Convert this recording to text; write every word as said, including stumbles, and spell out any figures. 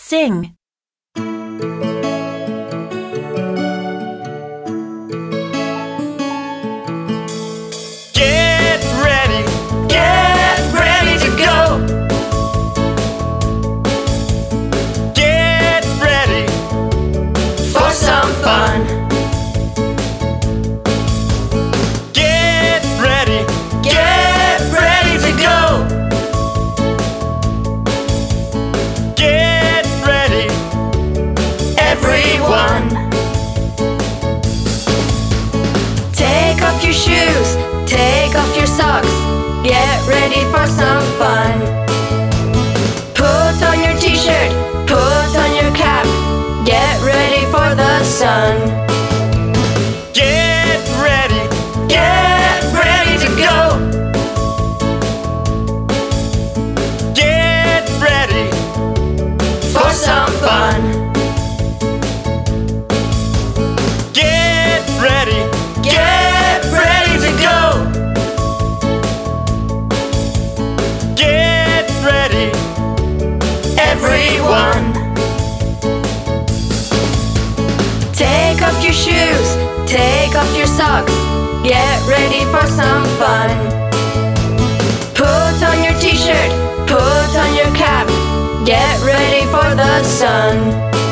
Sing. Get ready, get ready to go. Get ready for some fun. Get ready, get ready to go. Get ready, everyone. Take off your shoes, take off your socks, get ready for some fun. Put on your t-shirt, put on your cap, get ready for the sun. Get ready, get ready to go. Get ready for some fun. Get ready, get ready to go. Get ready, everyone. Take off your shoes, take off your socks, get ready for some fun. Put on your t-shirt, put on your cap, get ready for the sun.